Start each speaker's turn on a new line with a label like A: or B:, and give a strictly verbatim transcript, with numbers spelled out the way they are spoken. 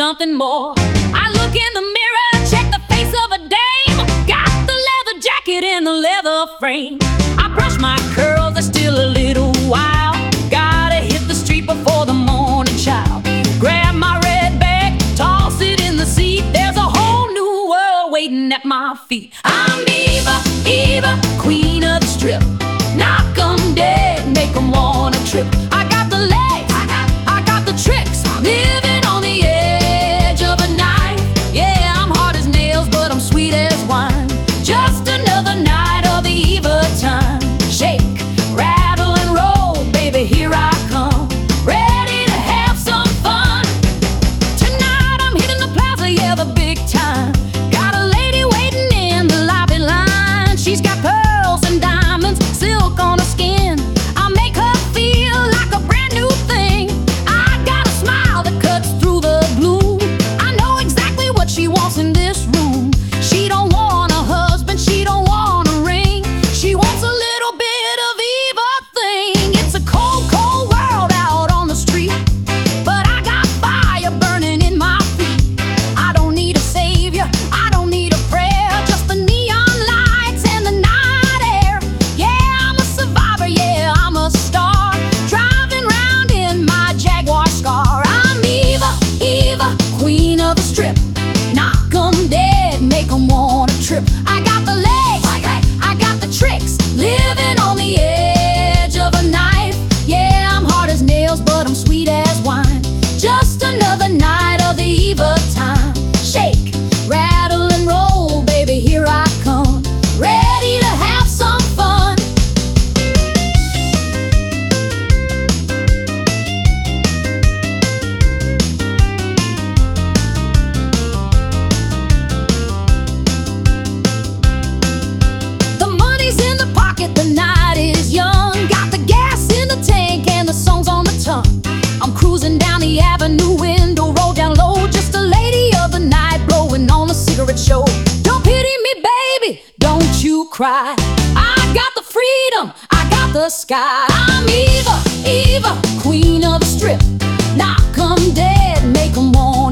A: something more. I look in the mirror, check the face of a dame. Got the leather jacket and the leather frame. I brush my curls, there's still a little while. Gotta hit the street before the morning child. Grab my red bag, toss it in the seat. There's a whole new world waiting at my feet. I'm Eva, Eva, queen of the strip. Knock 'em dead, make 'em wanna trip. I got the legs, I got, I got the tricks. Living on the edge of a knife. Yeah, I'm hard as nails, but I'm sweet as wine. Just another night of the Eva time. Shake, rattle and roll, baby, here I come. Ready to have some fun. Tonight I'm hitting the plaza, yeah, the big time. Got a lady waiting in the lobby line. She's got pearls and diamonds, silk on her skin. I make her feel like a brand new thing. I got a smile that cuts through the gloom. I know exactly what she wants in this room. She don't want a husband, she don't want a ring. She wants a little bit of Eva thing. It's a cold, cold world out on the street, but I got fire burning in my feet. I don't need a savior, I don't need a prayer, just the neon lights and the night air. Yeah, I'm a survivor, yeah, I'm a star, driving round in my Jaguar Scar. I'm Eva, Eva, queen of the strip. Knock 'em dead, make 'em wanna trip. I got the legs, I got, I got the tricks. Living on the edge of a knife. Yeah, I'm hard as nails, but I'm sweet as wine. Just another night of the Eva time. Shake, rattle and roll, baby, here I come. Ready to have some fun. The money's in the pocket, the night is young. Got the gas in the tank and the song's on the tongue. I'm cruising down the avenue, window roll down low. Just a lady of the night, blowing on a cigarette show. Don't pity me, baby, don't you cry. I got the freedom, I got the sky. I'm Eva, Eva, queen of the strip. Knock 'em dead, make 'em wanna